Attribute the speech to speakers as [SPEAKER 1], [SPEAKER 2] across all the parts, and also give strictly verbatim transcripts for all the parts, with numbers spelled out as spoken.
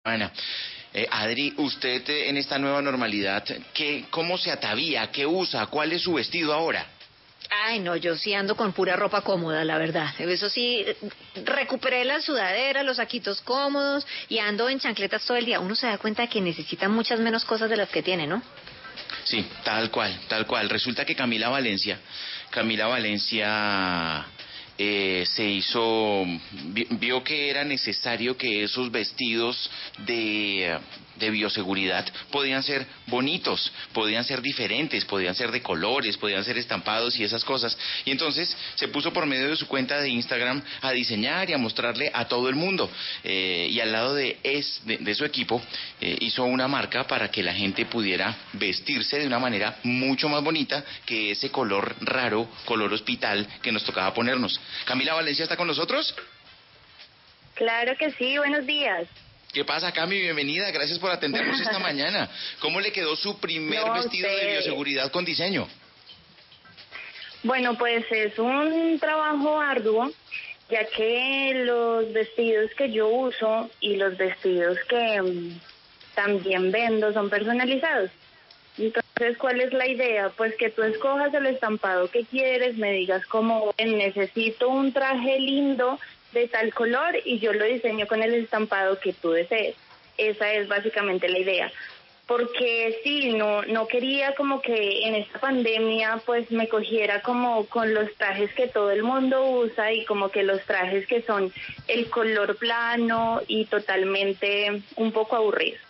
[SPEAKER 1] Ana, eh, Adri, usted eh, en esta nueva normalidad, ¿qué, cómo se atavía? ¿Qué usa? ¿Cuál es su vestido ahora?
[SPEAKER 2] Ay, no, yo sí ando con pura ropa cómoda, la verdad. Eso sí, recuperé la sudadera, los saquitos cómodos y ando en chancletas todo el día. Uno se da cuenta que necesita muchas menos cosas de las que tiene, ¿no?
[SPEAKER 1] Sí, tal cual, tal cual. Resulta que Camila Valencia, Camila Valencia eh, se hizo, vi- vio que era necesario que esos vestidos de, de bioseguridad podían ser bonitos, podían ser diferentes, podían ser de colores, podían ser estampados y esas cosas. Y entonces se puso por medio de su cuenta de Instagram a diseñar y a mostrarle a todo el mundo. Eh, y al lado de, es, de, de su equipo eh, hizo una marca para que la gente pudiera vestirse de una manera mucho más bonita que ese color raro, color hospital que nos tocaba ponernos. Camila Valencia está con nosotros.
[SPEAKER 3] Claro que sí, buenos días.
[SPEAKER 1] ¿Qué pasa, Cami? Bienvenida, gracias por atendernos esta mañana. ¿Cómo le quedó su primer
[SPEAKER 3] No,
[SPEAKER 1] vestido de
[SPEAKER 3] usted...
[SPEAKER 1] bioseguridad con diseño?
[SPEAKER 3] Bueno, pues es un trabajo arduo, ya que los vestidos que yo uso y los vestidos que mm, también vendo son personalizados. Entonces, ¿cuál es la idea? Pues que tú escojas el estampado que quieres, me digas como necesito un traje lindo de tal color y yo lo diseño con el estampado que tú desees. Esa es básicamente la idea. Porque sí, no no quería como que en esta pandemia pues me cogiera como con los trajes que todo el mundo usa y como que los trajes que son el color plano y totalmente un poco aburridos.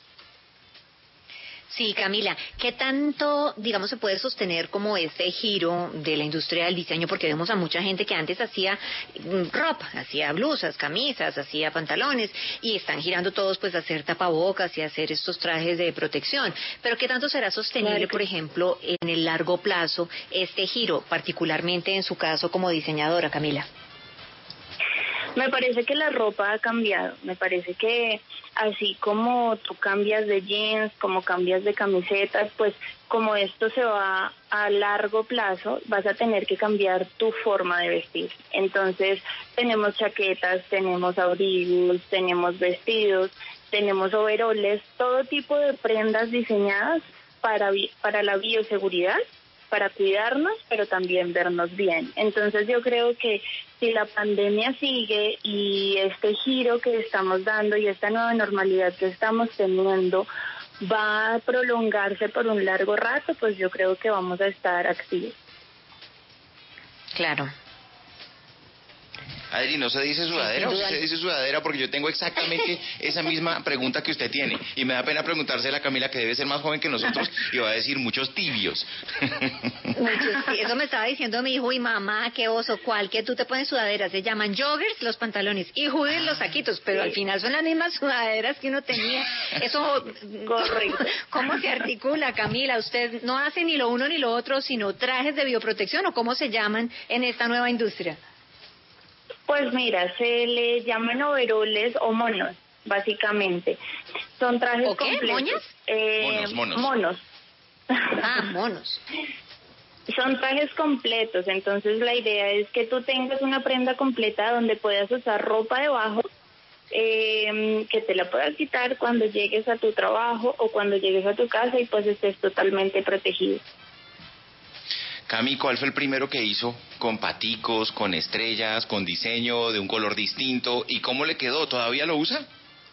[SPEAKER 2] Sí, Camila, ¿qué tanto, digamos, se puede sostener como este giro de la industria del diseño? Porque vemos a mucha gente que antes hacía mm, ropa, hacía blusas, camisas, hacía pantalones, y están girando todos pues a hacer tapabocas y a hacer estos trajes de protección. Pero ¿qué tanto será sostenible,
[SPEAKER 3] Claro que
[SPEAKER 2] por ejemplo, en el largo plazo este giro, particularmente en su caso como diseñadora, Camila?
[SPEAKER 3] Me parece que la ropa ha cambiado, me parece que así como tú cambias de jeans, como cambias de camisetas, pues como esto se va a largo plazo, vas a tener que cambiar tu forma de vestir. Entonces tenemos chaquetas, tenemos abrigos, tenemos vestidos, tenemos overoles, todo tipo de prendas diseñadas para, bi- para la bioseguridad, para cuidarnos, pero también vernos bien. Entonces yo creo que si la pandemia sigue y este giro que estamos dando y esta nueva normalidad que estamos teniendo va a prolongarse por un largo rato, pues yo creo que vamos a estar activos.
[SPEAKER 2] Claro.
[SPEAKER 1] Adri, ¿no se dice
[SPEAKER 2] Sí,
[SPEAKER 1] sudadera
[SPEAKER 2] sin
[SPEAKER 1] o sí
[SPEAKER 2] duda.
[SPEAKER 1] se dice sudadera? Porque yo tengo exactamente esa misma pregunta que usted tiene. Y me da pena preguntársela a Camila, que debe ser más joven que nosotros, y va a decir muchos tibios.
[SPEAKER 2] Muchos, sí, eso me estaba diciendo mi hijo y mamá, qué oso, ¿cuál? Que tú te pones sudaderas, se llaman joggers los pantalones y hoodies los saquitos, pero al final son las mismas sudaderas que uno tenía. Eso,
[SPEAKER 3] Correcto.
[SPEAKER 2] ¿cómo se articula, Camila? ¿Usted no hace ni lo uno ni lo otro, sino trajes de bioprotección o cómo se llaman en esta nueva industria?
[SPEAKER 3] Pues mira, se le llaman overoles o monos, básicamente. Son trajes
[SPEAKER 2] ¿O qué?
[SPEAKER 3] completos.
[SPEAKER 2] ¿Moñas?
[SPEAKER 3] Eh,
[SPEAKER 1] Monos, monos.
[SPEAKER 3] Monos.
[SPEAKER 2] Ah, monos.
[SPEAKER 3] Son trajes completos, entonces la idea es que tú tengas una prenda completa donde puedas usar ropa debajo, eh, que te la puedas quitar cuando llegues a tu trabajo o cuando llegues a tu casa y pues estés totalmente protegido.
[SPEAKER 1] Cami, ¿cuál fue el primero que hizo? ¿Con paticos, con estrellas, con diseño de un color distinto? ¿Y cómo le quedó? ¿Todavía lo usa?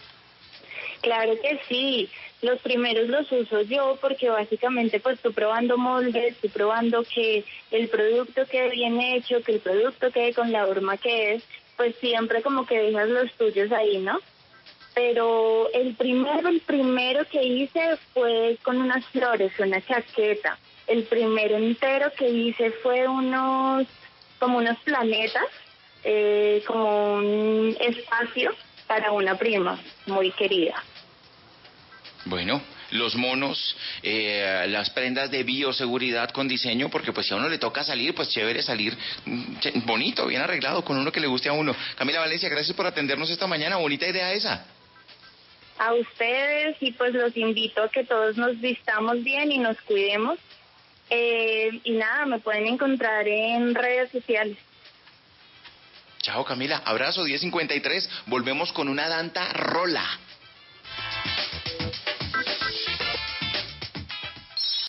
[SPEAKER 3] Claro que sí, los primeros los uso yo porque básicamente pues estoy probando moldes, estoy probando que el producto quede bien hecho, que el producto quede con la forma que es, pues siempre como que dejas los tuyos ahí, ¿no? Pero el primero, el primero que hice fue con unas flores, una chaqueta. El primero entero que hice fue unos, como unos planetas, eh, como un espacio para una prima muy querida.
[SPEAKER 1] Bueno, los monos, eh, las prendas de bioseguridad con diseño, porque pues si a uno le toca salir, pues chévere salir mm, ch- bonito, bien arreglado, con uno que le guste a uno. Camila Valencia, gracias por atendernos esta mañana, bonita idea esa.
[SPEAKER 3] A ustedes y pues los invito a que todos nos vistamos bien y nos cuidemos. Eh, y nada, me pueden encontrar en redes sociales.
[SPEAKER 1] Chao Camila, abrazo, diez cincuenta y tres, volvemos con una danta rola.